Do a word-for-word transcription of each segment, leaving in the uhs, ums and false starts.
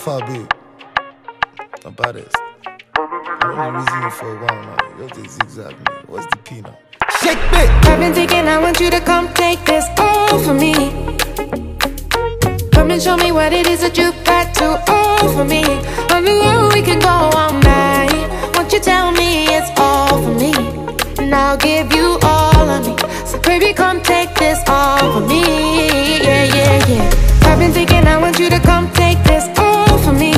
far, babe? About this. I've been using you for a while now. You're the zigzag me. What's the P now? Shake it! I've been thinking I want you to come take this all for me. Come and show me what it is that you got to offer me. On the road we can go all night. Won't you tell me it's all for me? And I'll give you all of me. So baby, come take this all for me. Yeah, yeah, yeah. I've been thinking I want you to come take this all for me.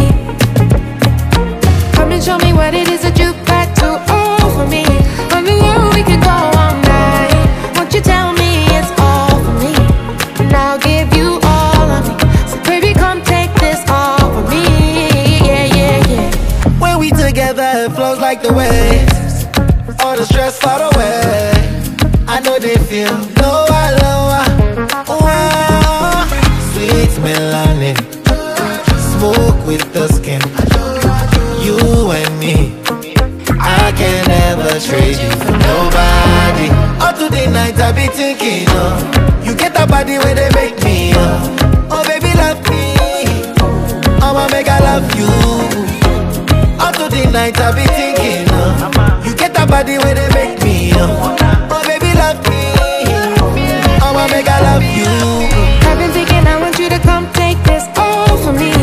Come and show me what it is that you got to offer me. On the road we can go all night. Won't you tell me it's all for me? And I'll give you all of me. So baby, come take this all for me. Yeah, yeah, yeah. When we together, it flows like the waves. All the stress far away. I know they feel lower, lower. Wow. Sweet melanin, smoke with the skin. You and me, I can never trade you for nobody. All today night I be thinking, oh, you get a body where they make me, oh, oh baby love me, I'ma make I love you. All today night I be thinking, oh, you get a body where they make me, oh, oh baby love me, I'ma make I love you. I've been thinking I want you to come take this all for me.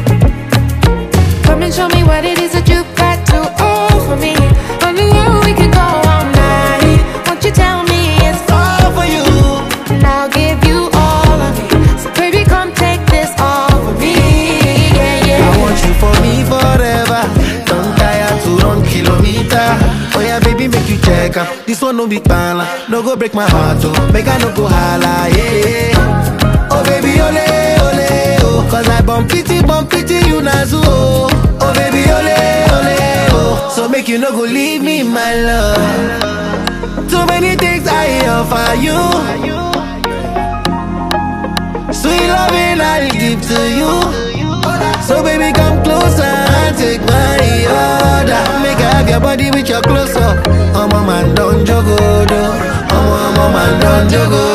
Come and show me what it is that you got to offer me. On the road we can go all night. Won't you tell me it's all for you? And I'll give you all of me. So baby, come take this all for me. Yeah, yeah. I want you for me forever. Don't tire to run kilometer. Oh yeah, baby, make you check up. This one no be pala. No go break my heart, oh. Make I no go holla, yeah. Oh baby, ole, ole, oh. Cause I bump pity, bump pity, you nazu, oh. Oh baby, ole, ole, oh. So make you no go leave me, my love. Too many things I offer you. Sweet loving I give to you. So baby, come closer and take my order. Make I have your body with your close up. I'm a man, don't jogo, do. I'm a man, don't jogo.